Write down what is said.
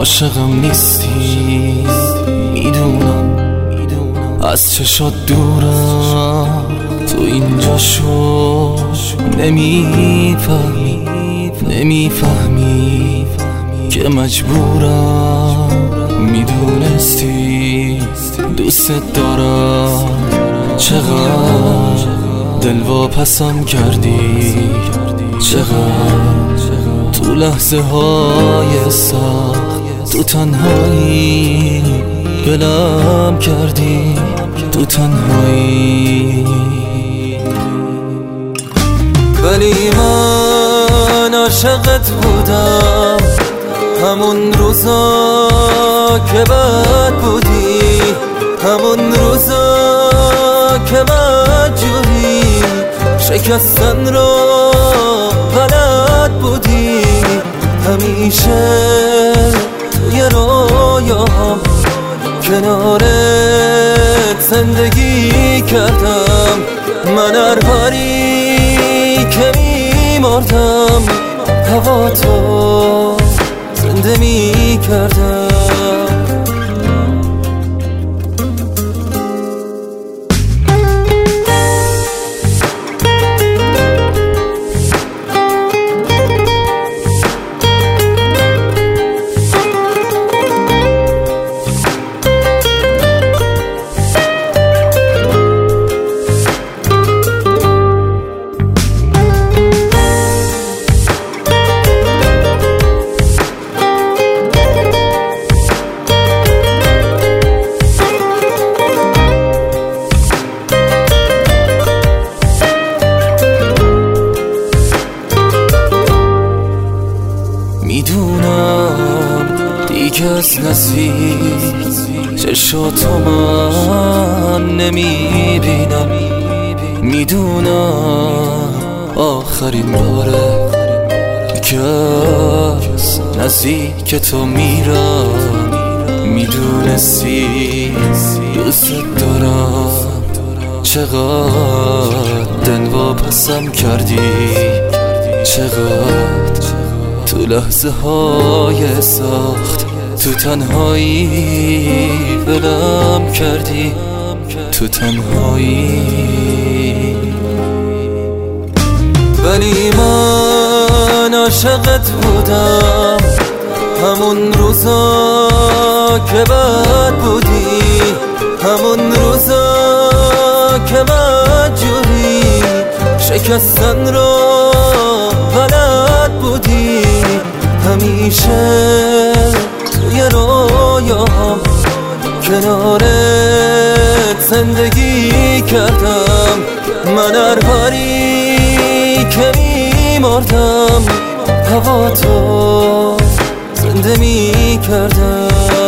عاشقم نیستی، میدونم از چشات دورم، تو اینجا شو نمیفهمی که مجبورم. میدونستی دوست دارم، چقدر دل واپسم کردی، چقدر تو لحظه های سخت تو تنهایی دلم کردی، تو تنهایی. ولی من عاشقت بودم همون روزا که بد بودی، همون روزا که مجبوری شکستن رو بلد بودی. همیشه توی رویام کنارت زندگی کردم، من هر باری که میمردم هوا تو زنده میکردم. میدونم دیگه از نزدیک چشاتو من نمیبینم، میدونم آخرین باره که از نزدیک تو میرم. میدونستی دوست دارم، چقدر دل واپسم کردی، چقدر تو لحظه های سخت تو تنهایی ولم کردی، تو تنهایی. ولی من عاشقت بودم همون روزا که بد بودی، همون روزا که مجبوری شکستن رو بلد بودی. همیشه توی رویام کنارت زندگی کردم، من هر باری که میمردم هوا تو زنده میکردم.